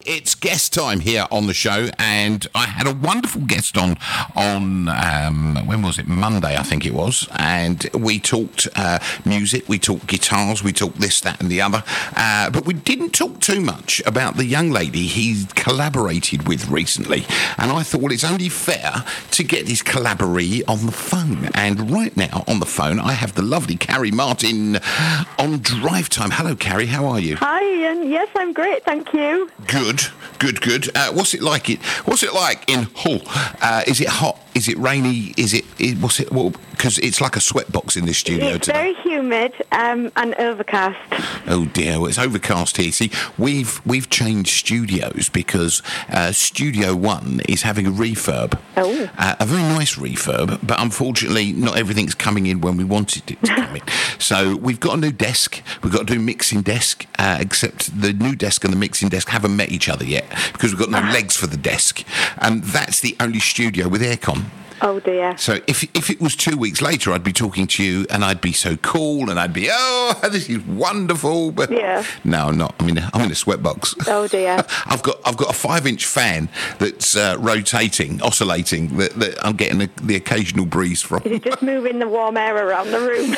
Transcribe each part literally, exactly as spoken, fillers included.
It's guest time here on the show, and I had a wonderful guest on on um, when was it? Monday, I think it was, and we talked uh, music, we talked guitars, we talked this, that, and the other, uh, but we didn't talk too much about the young lady he collaborated with recently. And I thought, well, it's only fair to get his collaboree on the phone. And right now on the phone, I have the lovely Carrie Martin on Drive Time. Hello, Carrie. How are you? Hi, Ian. Yes, I'm great. Thank you. Good. Good, good, good. Uh, what's it like? It. What's it like in Hull? Uh, is it hot? Is it rainy? Is it? it what's it? Well, because it's like a sweatbox in this studio it's today. It's very humid um, and overcast. Oh dear, well, it's overcast here. See, we've we've changed studios because uh, Studio One is having a refurb. Oh. Uh, a very nice refurb, but unfortunately, not everything's coming in when we wanted it to come in. So we've got a new desk. We've got a new mixing desk, uh, except the new desk and the mixing desk haven't met each other yet because we've got no legs for the desk, and that's the only studio with aircon. Oh dear. So if if it was two weeks later, I'd be talking to you and I'd be so cool and I'd be, oh, this is wonderful. But yeah. No, I'm not. I mean, I'm in a sweatbox. Oh dear. I've got I've got a five inch fan that's uh, rotating, oscillating. That, that I'm getting a, the occasional breeze from. Is it just moving the warm air around the room?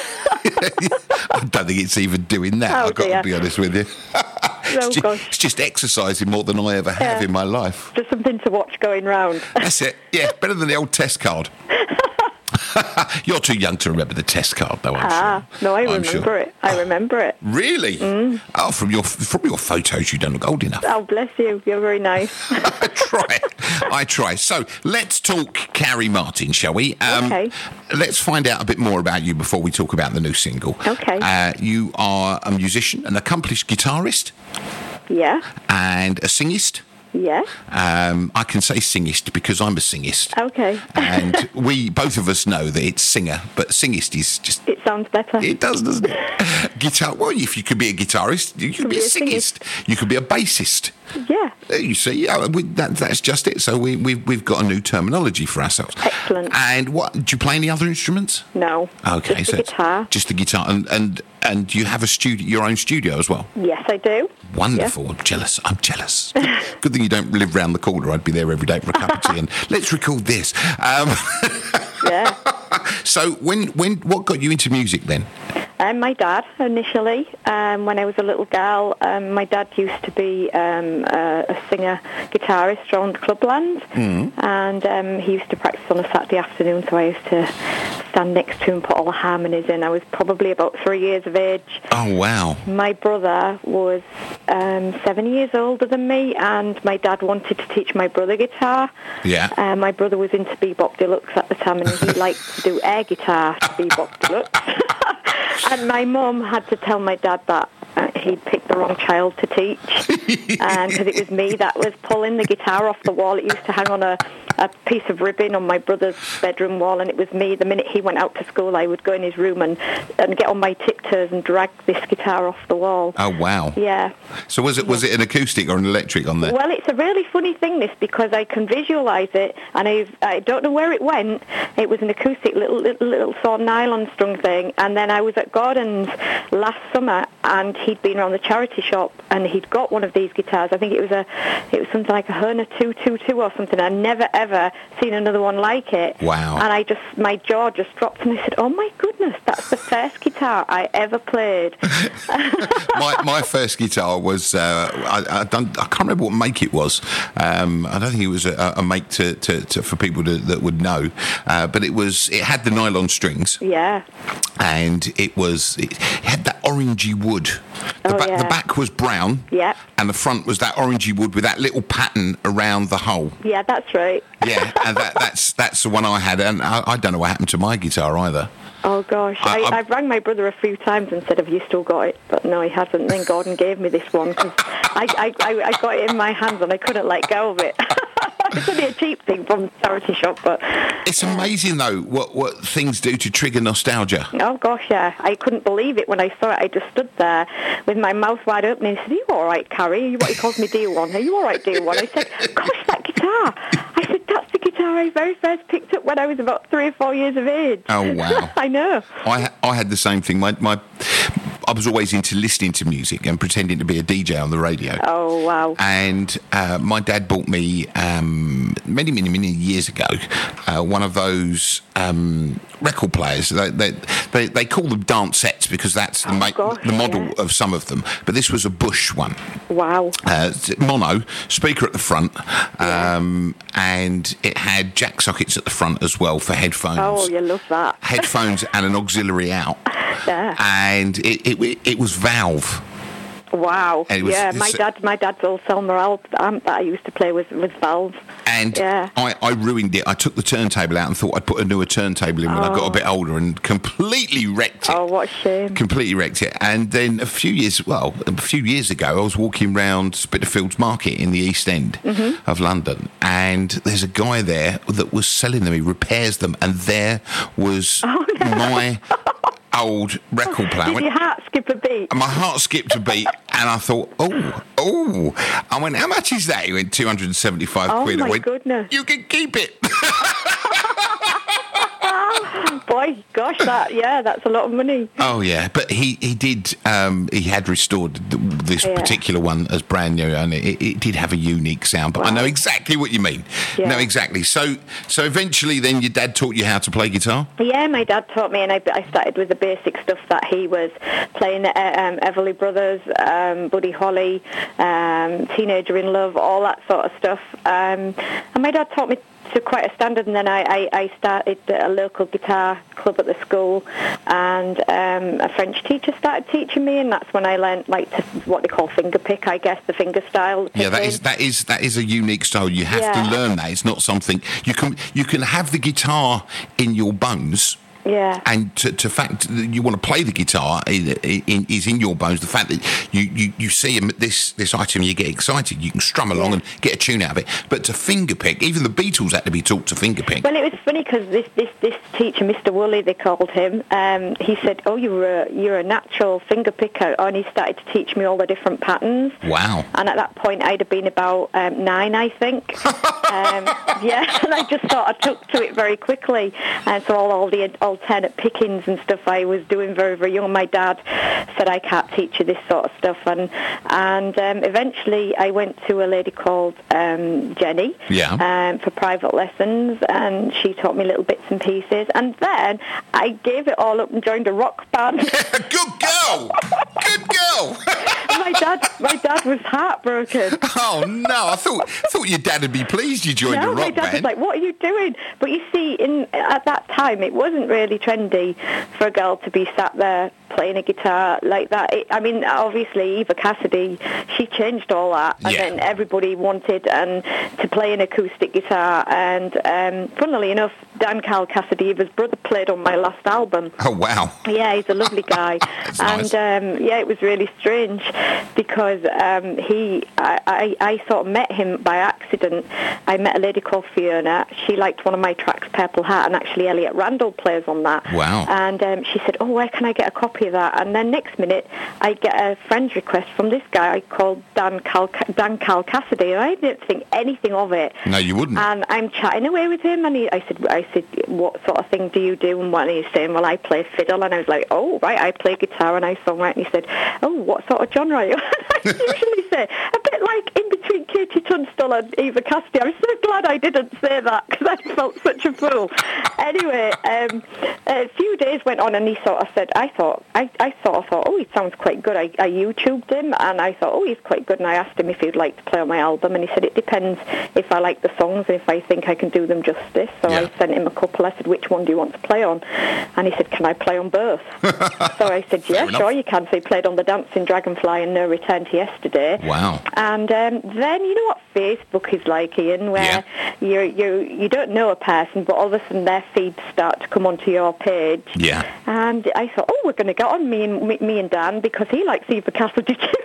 I don't think it's even doing that. Oh, I've got dear. to be honest with you. It's, Oh, just, gosh. it's just exercising more than I ever have Yeah. in my life. Just something to watch going round. That's it. Yeah, better than the old test card. You're too young to remember the test card, though. I'm Ah, sure. no, I I'm remember sure. it. I remember it. Really? Mm. Oh, from your from your photos, you don't look old enough. Oh, bless you. You're very nice. I try. I try. So let's talk Carrie Martin, shall we? Um, Okay. Let's find out a bit more about you before we talk about the new single. Okay. Uh, you are a musician, an accomplished guitarist, Yeah. and a singist. Yeah. Um, I can say singist because I'm a singist. Okay. And we, both of us know that it's singer, but singist is just... It sounds better. It does, doesn't it? Guitar. Well, if you could be a guitarist, you could be a be a singist. You could be a bassist. Yeah. There you see, yeah, we, that, that's just it. So we, we've we've got a new terminology for ourselves. Excellent. And what? Do you play any other instruments? No. Okay, Just so the it's guitar. just the guitar, and and and you have a studio, your own studio as well. Yes, I do. Wonderful. I'm jealous. I'm jealous. Good, good thing you don't live round the corner. I'd be there every day for a cup of tea and let's record this. Um, Yeah. so when when what got you into music then? Um, my dad, initially, um, when I was a little girl, um, my dad used to be um, a, a singer, guitarist around Clubland, mm. and um, he used to practice on a Saturday afternoon, so I used to stand next to him, put all the harmonies in. I was probably about three years of age. Oh, wow. My brother was um, seven years older than me, and my dad wanted to teach my brother guitar. Yeah. Uh, my brother was into Bebop Deluxe at the time, and he liked to do air guitar to Bebop Deluxe. And my mum had to tell my dad that uh, he'd picked the wrong child to teach, and because it was me that was pulling the guitar off the wall. It used to hang on a, a piece of ribbon on my brother's bedroom wall, and it was me. The minute he went out to school, I would go in his room and, and get on my tiptoes and drag this guitar off the wall. Oh, wow. Yeah. So was it was it an acoustic or an electric on there? Well, it's a really funny thing, this, because I can visualise it, and I've, I don't know where it went. It was an acoustic little, little, little sort of nylon strung thing, and then I was at Gordon's last summer, and he'd been around the charity shop, and he'd got one of these guitars. I think it was a, it was something like a Hohner two twenty-two or something. I'd never ever seen another one like it. Wow. And I just, my jaw just dropped, and I said, "Oh my goodness, that's the first guitar I ever played." my my first guitar was uh, I, I don't I can't remember what make it was. Um, I don't think it was a, a make to, to, to for people to, that would know, uh, but it was it had the nylon strings. Yeah. And it was it had that orangey wood. The, Oh, ba- yeah. the back was brown. Yeah. And the front was that orangey wood with that little pattern around the hole. Yeah, that's right. Yeah, and that, that's that's the one I had, and I, I don't know what happened to my guitar either. Oh, gosh. I- I, I- I've rang my brother a few times and said, "Have you still got it?" But no, he hasn't. Then Gordon gave me this one, because I, I, I, I got it in my hands and I couldn't let go of it. It's only a cheap thing from the charity shop, but... It's amazing, though, what, what things do to trigger nostalgia. Oh, gosh, yeah. I couldn't believe it when I saw it. I just stood there with my mouth wide open, and he said, "Are you all right, Carrie?" What he calls me, dear one. "Are you all right, dear one?" I said, "Gosh, that guitar." I said, "That's the guitar I very first picked up when I was about three or four years of age." Oh, wow. I know. I I had the same thing. My my I was always into listening to music and pretending to be a D J on the radio. Oh, wow. And uh, my dad bought me, um, many, many, many years ago, uh, one of those um, record players. They, they, they, they call them dance sets because that's the, Oh, ma- gosh, the model yeah. of some of them. But this was a Bush one. Wow. Uh, mono, speaker at the front, um, and it had jack sockets at the front as well for headphones. Oh, you love that. Headphones and an auxiliary out. Yeah. And it, it, it was Valve. Wow. And it was- yeah, my it's- dad, my dad's old Selmer amp that I used to play with was Valve. And Yeah. I, I ruined it. I took the turntable out and thought I'd put a newer turntable in when I got a bit older and completely wrecked it. Oh, what a shame. Completely wrecked it. And then a few years, well, a few years ago, I was walking around Spitalfields Market in the East End Mm-hmm. of London, and there's a guy there that was selling them. He repairs them, and there was Oh, no. my old record player. I Did went- your heart skip a beat? and my heart skipped a beat, and I thought, oh, oh. I went, how much is that? He went, two hundred seventy-five Oh, quid. I my went, goodness. you can keep it. Boy, gosh, that, yeah, that's a lot of money. Oh, yeah. But he, he did, um, he had restored th- this Yeah. particular one as brand new, and it, it did have a unique sound. But I Wow. know exactly what you mean. Yeah. No, exactly. So, so eventually then your dad taught you how to play guitar? Yeah, my dad taught me, and I, I started with the basic stuff that he was playing, uh, um, Everly Brothers, um, Buddy Holly, um, Teenager in Love, all that sort of stuff. Um, and my dad taught me to quite a standard, and then I, I, I started a local guitar club at the school, and um, a French teacher started teaching me, and that's when I learned like to, what they call finger pick, I guess, the finger style. Yeah, that picking. is that is that is a unique style. You have Yeah. to learn that. It's not something you can you can have the guitar in your bones. Yeah. And to, to fact that you want to play the guitar in, in, is in your bones. The fact that you, you, you see this this item, you get excited. You can strum along Yeah. and get a tune out of it. But to finger pick, even the Beatles had to be taught to finger pick. Well, it was funny because this, this, this teacher, Mister Woolley, they called him, um, he said, oh, you're a, you're a natural finger picker, and he started to teach me all the different patterns. Wow. And at that point, I'd have been about um, nine, I think. um, yeah, and I just sort of took to it very quickly. And so all, all the alternate pickings and stuff I was doing very, very young. My dad said, I can't teach you this sort of stuff. And and um, eventually I went to a lady called um, Jenny Yeah. um, for private lessons, and she taught me little bits and pieces. And then I gave it all up and joined a rock band. Good girl. Good girl. my dad, my dad was heartbroken. Oh no! I thought thought your dad would be pleased you joined No, a my rock dad was band. like, "What are you doing?" But you see, in at that time, it wasn't really trendy for a girl to be sat there playing a guitar like that. It, I mean, obviously, Eva Cassidy, she changed all that, and Yeah. then everybody wanted and to play an acoustic guitar. And um, funnily enough, Dan Carl Cassidy, Eva's brother, played on my last album. Oh wow! Yeah, he's a lovely guy. That's and nice. um, yeah, it was really strange because um, he, I, I, I sort of met him by accident. I met a lady called Fiona. She liked one of my tracks, Purple Heart, and actually Elliot Randall plays on that. Wow. And um, she said, oh, where can I get a copy of that? And then next minute, I get a friend's request from this guy called Dan Cal, Dan Cal Cassidy, and I didn't think anything of it. No, you wouldn't. And I'm chatting away with him, and he, I said, I said, what sort of thing do you do? And what and he's saying, well, I play fiddle, and I was like, oh, right, I play guitar, and I songwrite. And he said, oh, what sort of genre are you? I usually say a bit like in between Katie Tunstall and Eva Cassidy. I'm so glad I didn't say that because I felt such a fool. Anyway, um, a few days went on, and he sort of said, I thought, I, I sort of thought, oh, he sounds quite good. I, I YouTubed him, and I thought, oh, he's quite good. And I asked him if he'd like to play on my album, and he said, it depends if I like the songs and if I think I can do them justice. So Yeah. I sent him a couple. I said, which one do you want to play on? And he said, can I play on both? So I said, yeah, enough. sure you can. So he played on the Dancing Dragonfly and No Return to Yesterday. Wow. And um, then you know what Facebook is like, Ian, where you you you don't know a person, but all of a sudden their feeds start to come onto your page. Yeah. And I thought, oh, we're going to get on me and me, me and Dan because he likes Eva Cassidy too.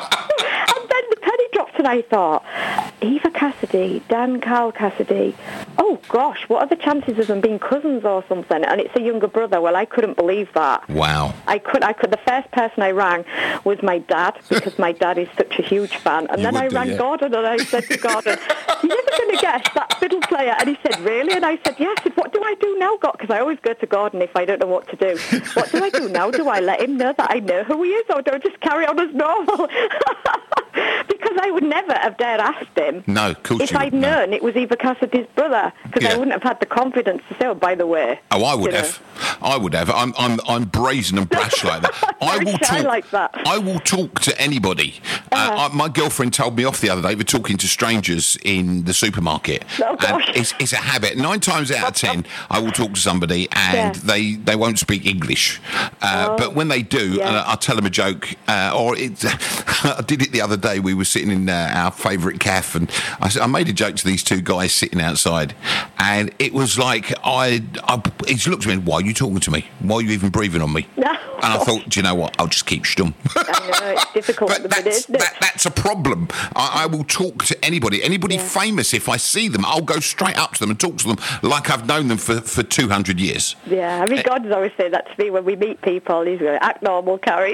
And then the penny dropped, and I thought, Eva Cassidy, Dan Carl Cassidy, oh gosh, what are the chances of them being cousins or something? And it's a younger brother. Well, I couldn't believe that. Wow. I could. I could. The first person I rang was my dad, because my dad is such a huge fan. And You then would I do, rang yeah. Gordon, and I said to Gordon, "You're never going to guess that fiddle player." And he said, "Really?" And I said, "Yes." I said, "What do I do now, God?" Because I always go to Gordon if I don't know what to do. What do I do now? Do I let him know that I know who he is, or do I just carry on as normal? Because I would never have dared ask him. No, of course If you I'd wouldn't, no. known it was Eva Cassidy's brother, because Yeah. I wouldn't have had the confidence to say, "Oh, by the way." Oh, I would you know. have. I would have. I'm, I'm, I'm brazen and brash like that. I Very will shy talk. like that. I will talk to anybody. Uh-huh. Uh, I, my girlfriend told me off the other day for talking to strangers in the supermarket. Oh, gosh. And it's, it's a habit. Nine times out of ten, I will talk to somebody and Yeah. they, they won't speak English. Uh, Oh, but when they do, yeah. uh, I'll tell them a joke. Uh, or it, I did it the other day. We were sitting in uh, our favourite cafe, and I, said- I made a joke to these two guys sitting outside, and it was like I, I he looked at me. Why are you talking to me? Why are you even breathing on me? No. And I thought, do you know what? I'll just keep stum. I know, it's difficult at But the minute, that's, isn't it? that, that's a problem. I, I will talk to anybody, anybody Yeah. famous. If I see them, I'll go straight up to them and talk to them like I've known them for, for two hundred years. Yeah, I mean, God's always say that to me when we meet people. He's going, act normal, Carrie.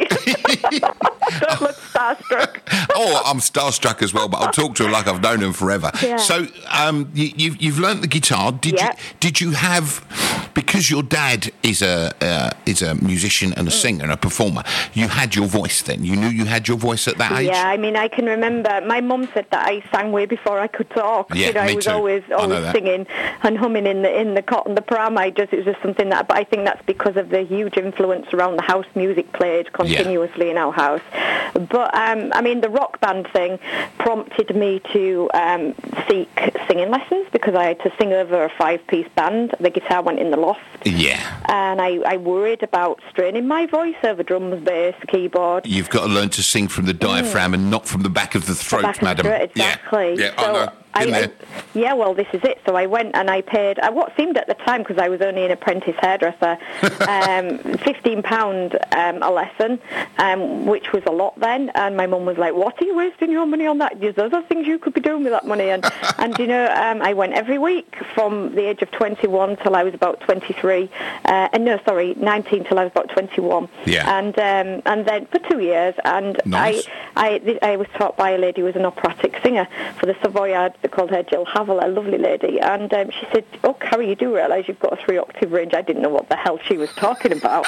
Don't look starstruck. Oh, I'm starstruck as well, but I'll talk to her like I've known them forever. Yeah. So um, you, you've, you've learnt the guitar. Did Yeah. you Did you have, because your dad is a uh, is a musician and a singer and a performer, you had your voice then? You knew you had your voice at that age? Yeah, I mean, I can remember my mum said that I sang way before I could talk. Yeah, you know, me I was too. always I know always that. singing and humming in the in the cot and the pram. I just it was just something that, but I think that's because of the huge influence around the house music played continuously in our house. But um, I mean, the rock band thing prompted me to um, seek singing lessons, because I had to sing over a five-piece band. The guitar went in the loft. Yeah. And I, I worried about straining my voice over drums, bass, keyboard. You've got to learn to sing from the diaphragm and not from the back of the throat, Back of the madam. throat, exactly. Yeah, yeah So I know. Been I, there. I, yeah, well, this is it. So I went and I paid uh, what seemed at the time, because I was only an apprentice hairdresser, um, fifteen pounds um, a lesson, um, which was a lot then. And my mum was like, "What are you wasting your money on that? There's other things you could be doing with that money." And, and you know, um, I went every week from the age of twenty-one till I was about twenty-three. Uh, and no, sorry, nineteen till I was about twenty-one. Yeah. And um, and then for two years. And Nice. I, I, I was taught by a lady who was an operatic singer for the Savoyard. They called her Jill Havel, a lovely lady. And um, she said, "Oh, Carrie, you do realise you've got a three-octave range." I didn't know what the hell she was talking about.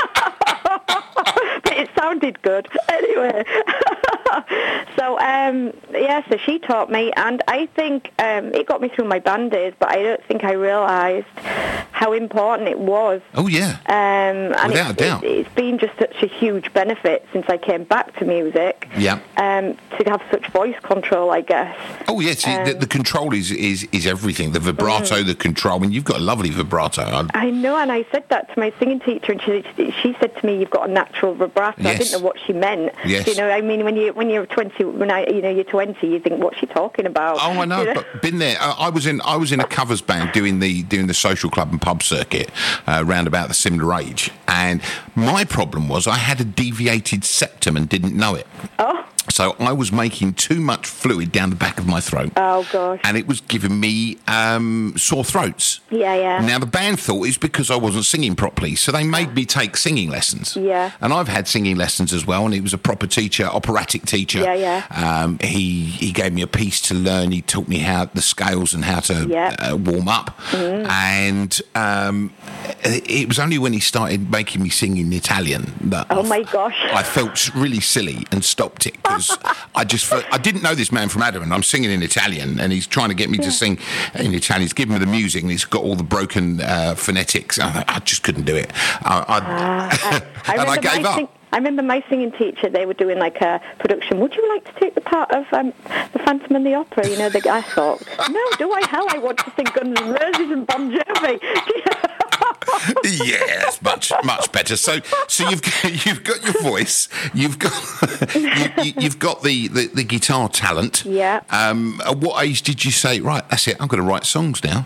But it sounded good. Anyway. So, um, yeah, so she taught me. And I think um, it got me through my band days, but I don't think I realised how important it was. Oh, yeah. Um, and Without a it's, doubt. It's, it's been just such a huge benefit since I came back to music. Yeah. Um, to have such voice control, I guess. Oh, yes. the, Um, the control is, is, is everything. The vibrato, the control. I mean, you've got a lovely vibrato. I, I know, and I said that to my singing teacher, and she she said to me, "You've got a natural vibrato." I Yes. didn't know what she meant. Yes. You know, I mean, when you when you're twenty, when I you know you're twenty, you think, "What's she talking about?" Oh, I know, You know? but been there. I, I was in. I was in a covers band doing the doing the social club and pub circuit uh, round about the similar age, and my problem was I had a deviated septum and didn't know it. Oh. So I was making too much fluid down the back of my throat. Oh gosh. And it was giving me um, sore throats. Yeah, yeah. Now, the band thought it's because I wasn't singing properly, so they made me take singing lessons. Yeah. And I've had singing lessons as well, and he was a proper teacher, operatic teacher. Yeah, yeah. Um, he he gave me a piece to learn. He taught me how the scales and how to Yeah. uh, warm up. Mm. And um, it was only when he started making me sing in Italian that Oh I, my gosh. I felt really silly and stopped it, because I just felt, I didn't know this man from Adam, and I'm singing in Italian, and he's trying to get me Yeah. to sing in Italian. He's giving me the music, and he's got all the broken uh, phonetics. I, I just couldn't do it. I, I, I and I remember gave my up. sing- I remember my singing teacher, they were doing like a production. Would you like to take the part of um, the Phantom and the Opera? You know, the guy thought, no, do I? Hell, I want to sing Guns N' Roses and Bon Jovi. Yeah, that's much much better. So, so you've got, you've got your voice, you've got you, you, you've got the, the, the guitar talent. Yeah. Um, at what age did you say, right? That's it. I'm going to write songs now?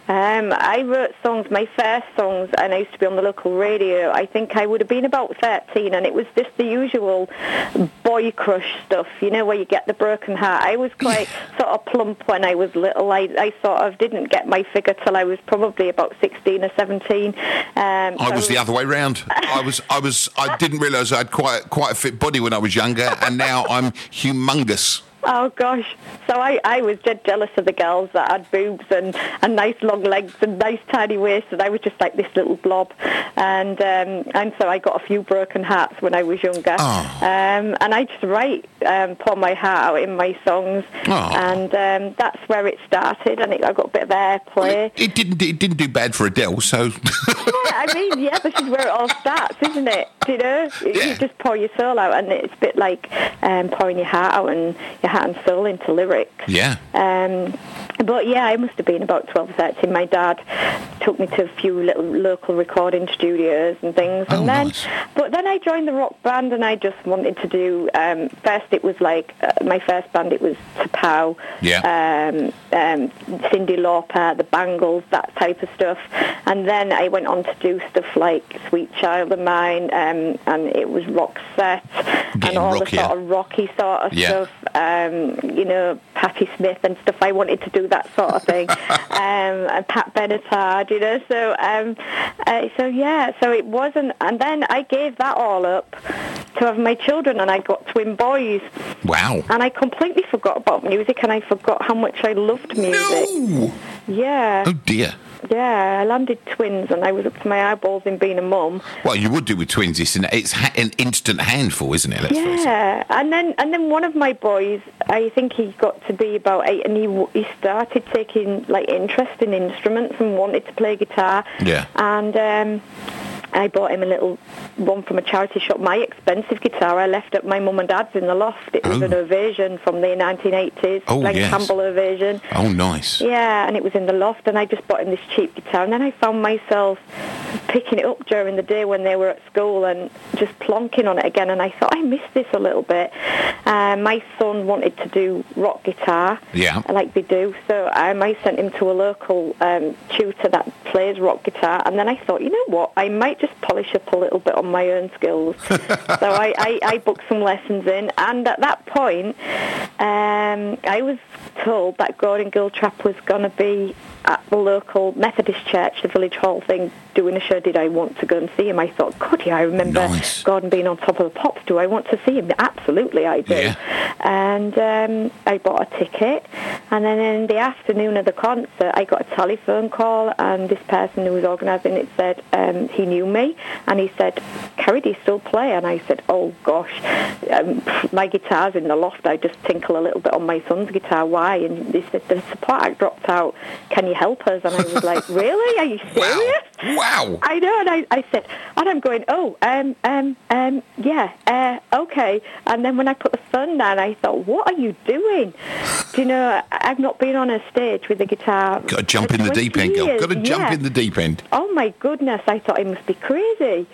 Um, I wrote songs, my first songs, and I used to be on the local radio. I think I would have been about thirteen, and it was just the usual boy crush stuff, you know, where you get the broken heart. I was quite sort of plump when I was little. I, I sort of didn't get my figure till I was probably about sixteen or seventeen. Um, I so was the other way round. I was, I was, I didn't realise I had quite, quite a fit body when I was younger, and now I'm humongous. Oh, gosh. So I, I was dead jealous of the girls that had boobs and, and nice long legs and nice tiny waists, and I was just like this little blob. And um, and so I got a few broken hearts when I was younger. Oh. Um, and I just write, um, pour my heart out in my songs. Oh. And um, that's where it started, and it, I got a bit of airplay. It, it didn't, it didn't do bad for Adele, so... Yeah, I mean, yeah, this is where it all starts, isn't it? Do you know? Yeah. You just pour your soul out, and it's a bit like um, pouring your heart out and your heart and soul into lyrics. Yeah. Um, but yeah, I must have been about twelve, thirteen. My dad took me to a few little local recording studios and things. Oh, and then, nice. But then I joined the rock band, and I just wanted to do, um, first it was like, uh, my first band, it was Tapao, Yeah. um, um, Cyndi Lauper, the Bangles, that type of stuff. And then I went on to do stuff like Sweet Child of Mine, um, and it was Roxette, Getting and all rockier. the sort of rocky sort of Yeah. stuff, um, you know, Patti Smith and stuff. I wanted to do that sort of thing, um, and Pat Benatar, you know. So, um, uh, so yeah, so it wasn't. And then I gave that all up to have my children, and I got twin boys. Wow. And I completely forgot about music, and I forgot how much I loved music. No! Yeah. Oh, dear. Yeah, I landed twins, and I was up to my eyeballs in being a mum. Well, you would do with twins. It's an, it's ha- an instant handful, isn't it? Let's face it. Yeah, and then and then one of my boys, I think he got to be about eight, and he w- he started taking like interest in instruments and wanted to play guitar. Yeah. And um, I bought him a little one from a charity shop. My expensive guitar I left at my mum and dad's in the loft. It was Oh. an Ovation from the nineteen eighties, Oh, Glen yes. Campbell Ovation. Oh, nice. Yeah, and it was in the loft, and I just bought him this cheap guitar, and then I found myself picking it up during the day when they were at school and just plonking on it again, and I thought, I miss this a little bit. Uh, my son wanted to do rock guitar, Yeah. like they do, so um, I sent him to a local um, tutor that plays rock guitar, and then I thought, you know what, I might just polish up a little bit on my own skills. So I, I, I booked some lessons in, and at that point, um, I was told that Gordon Giltrap was going to be at the local Methodist church, the Village Hall thing, doing a show. Did I want to go and see him? I thought, God, yeah, I remember Nice. Gordon being on Top of the Pops. Do I want to see him? Absolutely, I do. Yeah. And um, I bought a ticket, and then in the afternoon of the concert, I got a telephone call, and this person who was organising it said um, he knew me, and he said, Kerry, do you still play? And I said, oh, gosh, um, my guitar's in the loft. I just tinkle a little bit on my son's guitar. Why? And they said, the support act dropped out. Can you help us? And I was like, really? Are you serious? Wow. Wow. I know, and I, I said, and I'm going, oh, um, um, um, yeah, uh, okay. And then when I put the phone down, I thought, what are you doing? Do you know, I- I've not been on a stage with a guitar. Got to jump for in the twenty deep end, girl. years. Got to jump Yeah. in the deep end. Oh, my goodness, I thought I must be crazy.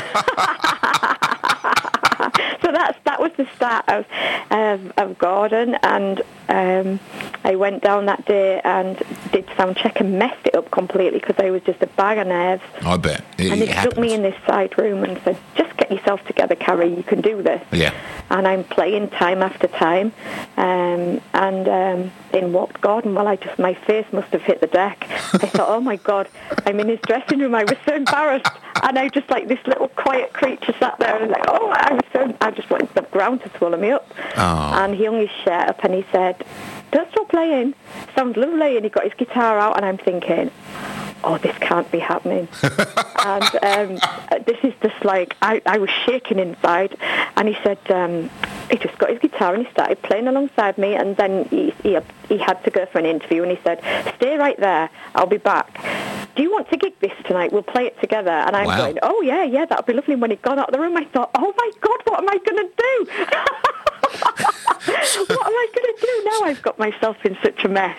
So that's that was the start of of, of Gordon, and um, I went down that day and did sound check and messed it up completely because I was just a bag of nerves. I bet. It, And it he took me happens. in this side room and said, just get yourself together, Carrie, you can do this. Yeah. And I'm playing time after time. Um, and um, in walked Gordon. Well, I just, my face must have hit the deck. I thought, oh my God, I'm in his dressing room. I was so embarrassed. And I just like this little quiet creature sat there and like, oh, I was so, I just wanted the ground to swallow me up. Oh. And he hung his shirt up and he said, don't stop playing. Sounds lovely. And he got his guitar out and I'm thinking, oh, this can't be happening. And um, this is just like, I, I was shaking inside. And he said, um, he just got his guitar and he started playing alongside me. And then he, he, he had to go for an interview and he said, stay right there, I'll be back. Do you want to gig this tonight? We'll play it together. And I'm Wow. going, oh, yeah, yeah, that'll be lovely. And when he got out of the room, I thought, oh, my God, what am I going to do? What am I going to do now? I've got myself in such a mess.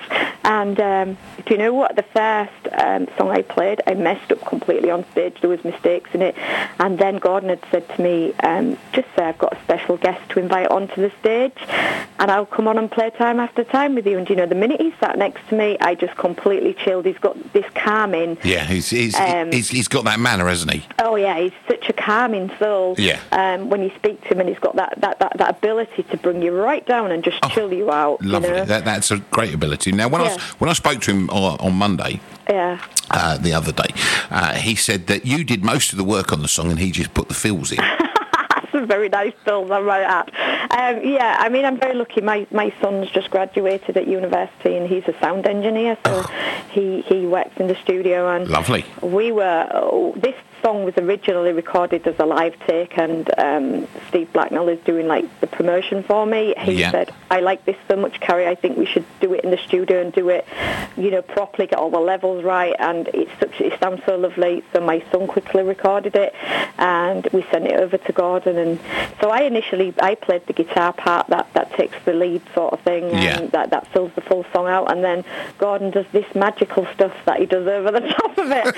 And um, do you know what? The first um, song I played, I messed up completely on stage. There was mistakes in it. And then Gordon had said to me, um, just say I've got a special guest to invite onto the stage, and I'll come on and play time after time with you. And, you know, the minute he sat next to me, I just completely chilled. He's got this calming... Yeah, he's he's, um, he's he's got that manner, hasn't he? Oh, yeah, he's such a calming soul. Yeah. Um, when you speak to him, and he's got that, that, that, that ability to bring you right down and just Oh, chill you out. Lovely. You know? That that's a great ability. Now, when I Yeah. was, when I spoke to him on, on Monday, Yeah. uh, the other day, uh, he said that you did most of the work on the song and he just put the fills in. That's a very nice film, I might add. Um, yeah, I mean, I'm very lucky. My my son's just graduated at university, and he's a sound engineer, so Oh. he, he works in the studio. And Lovely. we were... Oh, this song was originally recorded as a live take, and um, Steve Blacknell is doing, like, the promotion for me. He Yeah. said, I like this so much, Carrie, I think we should do it in the studio and do it, you know, properly, get all the levels right, and it's such, it sounds so lovely. So my son quickly recorded it, and we sent it over to Gordon. And so I initially, I played the guitar part that, that takes the lead sort of thing, and Yeah. that, that fills the full song out, and then Gordon does this magical stuff that he does over the top of it.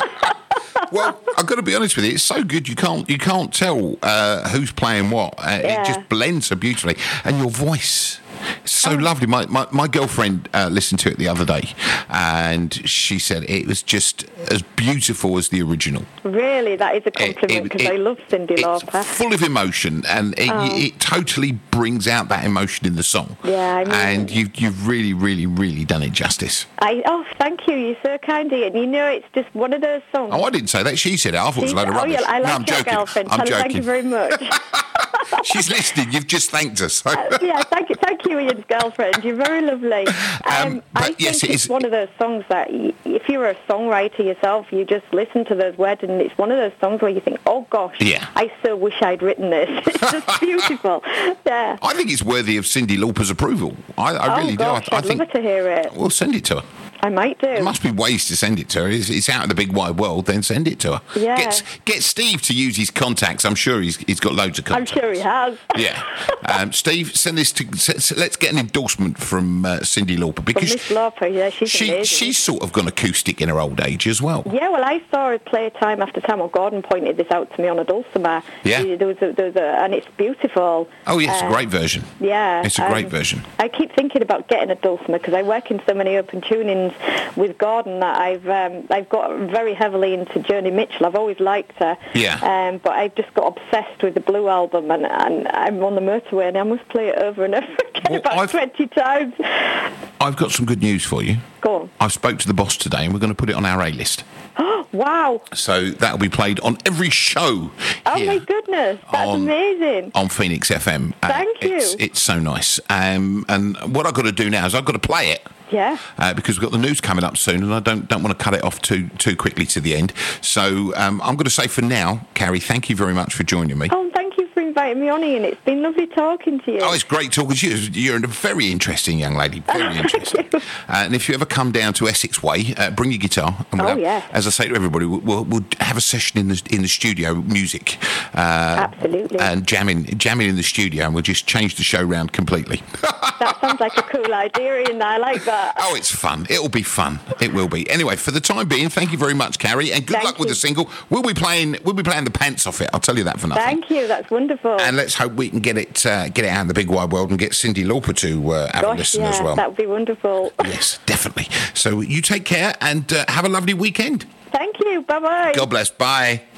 Well, I've got to be honest with you. It's so good you can't you can't tell uh, who's playing what. Uh, Yeah. It just blends so beautifully, and your voice. It's so lovely. My my, my girlfriend uh, listened to it the other day, and she said it was just as beautiful as the original. Really, that is a It- compliment, it- because it- I love Cyndi It's Lauper. full of emotion, and it, Oh. it totally brings out that emotion in the song. Yeah, I mean- and you've you've really, really, really done it justice. I, oh, thank you. You're so kind, Ian. You know, it's just one of those songs. Oh, I didn't say that. She said it. I thought it was a load of oh, rubbish. yeah, I like no, I'm your joking. girlfriend. I'm Tell her joking. thank you very much. She's listening. You've just thanked her. So. Yeah, thank you, thank you, Ian's girlfriend. You're very lovely. Um, Um, I but think yes, it it's is- one of those songs that, y- if you're a songwriter yourself, you just listen to those words, and it's one of those songs where you think, oh gosh, Yeah. I so wish I'd written this. It's just beautiful. Yeah. I think it's worthy of Cyndi Lauper's approval. I, I oh really gosh, do. I, I I'd think love to hear it. we'll send it to her. I might do. There must be ways to send it to her. It's, it's out in the big wide world. Then send it to her. Yeah. Get get Steve to use his contacts. I'm sure he's he's got loads of I'm contacts. sure he has. Yeah. Um, Steve, send this to. s- s- Let's get an endorsement from uh, Cyndi Lauper, But because Miss Lauper, yeah, she's she amazing. she's sort of gone acoustic in her old age as well. Yeah, well, I saw her play time after time. Well, Gordon pointed this out to me on a dulcimer. Yeah. There was a, there was a, and it's beautiful. Oh, yes, Uh, a great version. Yeah. It's a great um, version. I keep thinking about getting a dulcimer, because I work in so many open tunings with Gordon that I've um, I've got very heavily into Joni Mitchell. I've always liked her. Yeah. Um, but I've just got obsessed with the Blue album, and, and I'm on the motorway, and I must play it over and over again Well, about I've- twenty times. I've got some good news for you. Go on. I spoke to the boss today, and we're going to put it on our A list. Wow. So that'll be played on every show. Oh, here my goodness. That's on- amazing. On Phoenix F M. Uh, Thank you. It's, it's so nice. Um, and what I've got to do now is I've got to play it. Yeah. Uh, because we've got the news coming up soon, and I don't don't want to cut it off too too quickly to the end. So um, I'm going to say for now, Carrie, thank you very much for joining me. Oh, and thank you for inviting me on, Ian. It's been lovely talking to you. Oh, it's great talking to you. You're a very interesting young lady. Very interesting. Uh, and if you ever come down to Essex Way, uh, bring your guitar. And we'll Oh, have, yeah. As I say to everybody, we'll, we'll, we'll have a session in the in the studio, music. Uh, Absolutely. And jamming, jamming in the studio, and we'll just change the show round completely. That sounds like a cool idea, Ian. I like that. Oh, it's fun. It'll be fun. It will be. Anyway, for the time being, thank you very much, Carrie, and good Thank luck with you. the single. We'll be playing. We'll be playing the pants off it. I'll tell you that for nothing. Thank you. That's wonderful. And let's hope we can get it uh, get it out in the big wide world and get Cyndi Lauper to uh, have a Gosh, listen yeah, as well. that would be wonderful. Yes, definitely. So you take care and uh, have a lovely weekend. Thank you. Bye-bye. God bless. Bye.